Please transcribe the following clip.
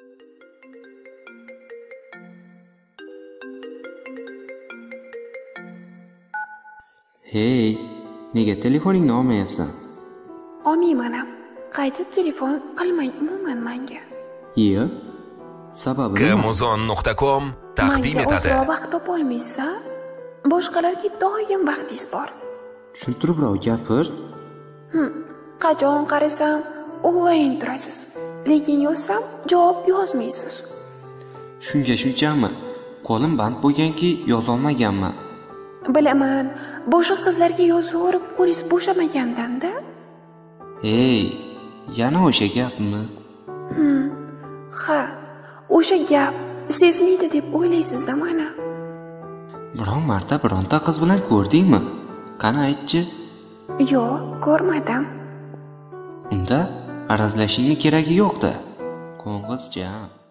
Hey, nega telefoningni olmayapsan? Olmayman-am. Qaytib telefon qilmang umuman menga. Iya. Sababi nima? Gamozon.com taqdim Menga etadi. ozroq vaqt topolmaysiz-a? Boshqalarga doim vaqtingiz bor. Tushuntiribroq gapir. Qachon qarasam onlayn turasiz. Lekin yozsam javob yozmaysiz. Shunga shunchami? Qo'lim band bo'lganki, yozolmaganman. Bilaman, boshqa qizlarga yozaverib qo'lingiz bo'shamaganda-da. Hey, yana o'sha gapmi? Ha, o'sha gap sezmaydi deb o'ylaysiz-da mana. Biron marta bironta qiz bilan ko'rdingmi? Qani aytchi? Yo'q, ko'rmadim. Unda arazlashingning keragi yo'q-da. Qo'ng'izjam.